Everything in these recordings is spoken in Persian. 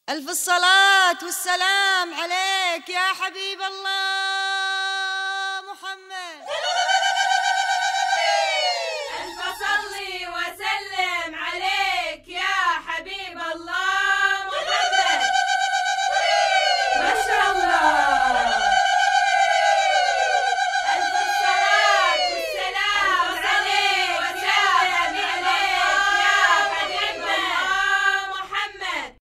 ألف الصلاة والسلام عليك يا حبيب الله محمد. ألف صلي وسلم عليك يا حبيب الله محمد. ما شاء الله. ألف الصلاة والسلام عليك يا حبيب الله محمد.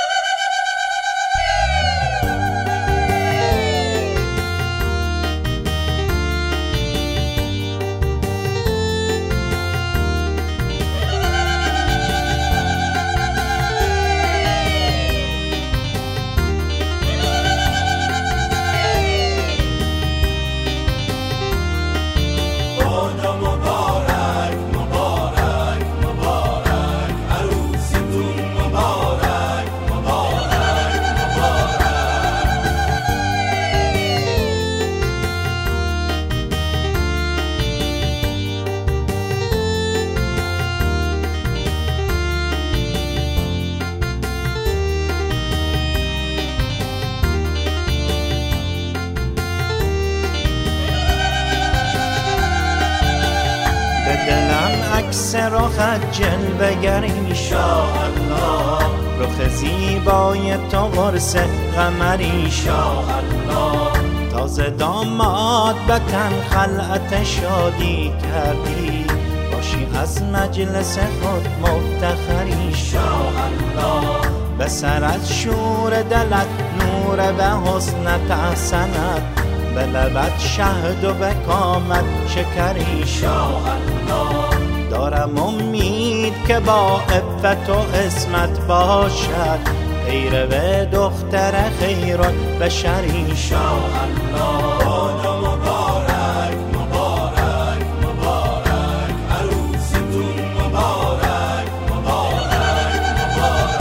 عکس رخت جلوه گر انشاءالله، رخ زیبای تو قرص قمر انشاءالله. تازه داماد به تن خلعت شادی کردی، باشی از مجلس خود مفتخر انشاءالله. به سرت شور دلت نور به حسنت احسنت، به لبت شهد و به کامت شکر انشاءالله. دارم امید که با عفت و عصمت باشد، خیر به دختر خیرالبشر انشاءالله. بادا مبارک مبارک مبارک، عروستون مبارک مبارک مبارک.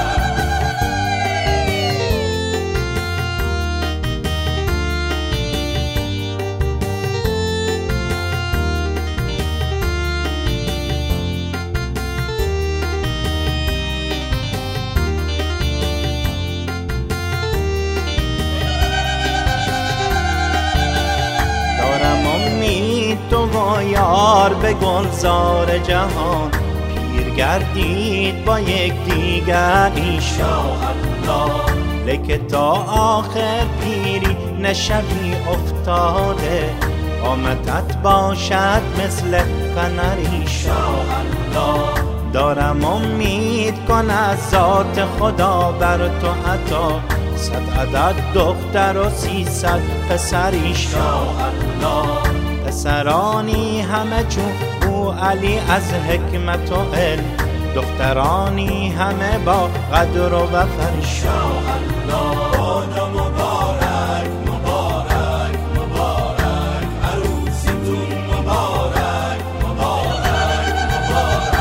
تو و یار به گلزار جهان پیر گردید با یک دیگر انشاءالله. لیکن تا آخر پیری نشوی افتاده، قامتت باشد مثل فنر انشاءالله. دارم امید کن از ذات خدا بر تو عطا، 100 عدد دختر و 300 پسر انشاءالله. پسرانی همه چون او علی از حکمت و علم، دخترانی همه با قدر و وفر انشاءالله. بادا مبارک مبارک مبارک، عروستون مبارک مبارک مبارک.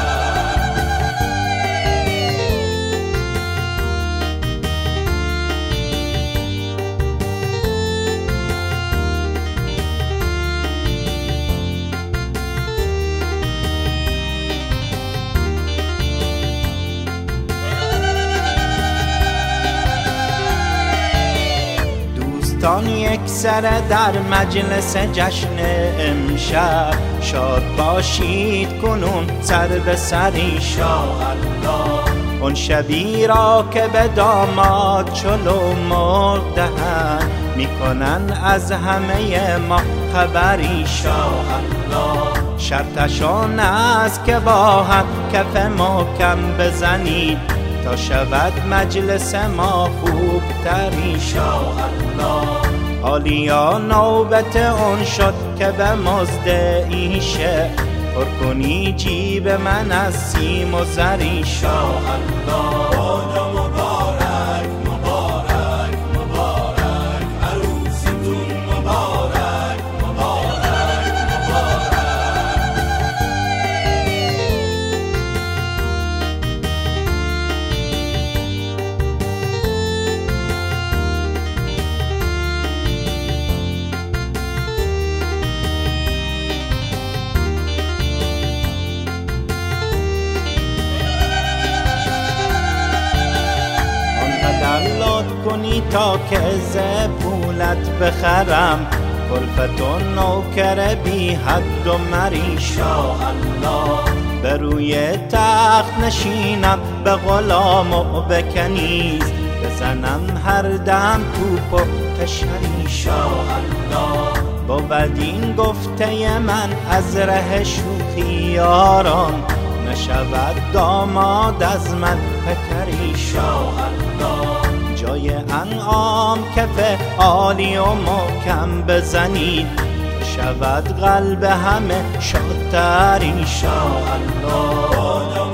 دوستان یک سر در مجلس جشن امشب، شاد باشید کنون سر به سر انشاءالله. اون شبی را که به داماد چلو مرغ دهند، میکنن از همه ما خبر انشاءالله. شرطشان است که با هم کف محکم بزنید، تا شود مجلس ما خوبتر انشاءالله. حالیا نوبت اون شد که به مزد ایشه، پر کنی جیب من از سیم و زر انشاءالله. بادا مبارک مبارک مبارک، عروستون مبارک مبارک مبارک. کنی تا که ز پولت بخرم، کلفت و نوکر بی حد و مری شاءالله. به روی تخت نشینم به غلام و به کنیز، بزنم هر دم توپ و تشری شاءالله. بود این گفته من از ره شوخی یاران، نشود داماد از من پکری شاءالله. جای انعام کف عالی و محکم بزنید، شود قلب همه شادتر انشاءالله.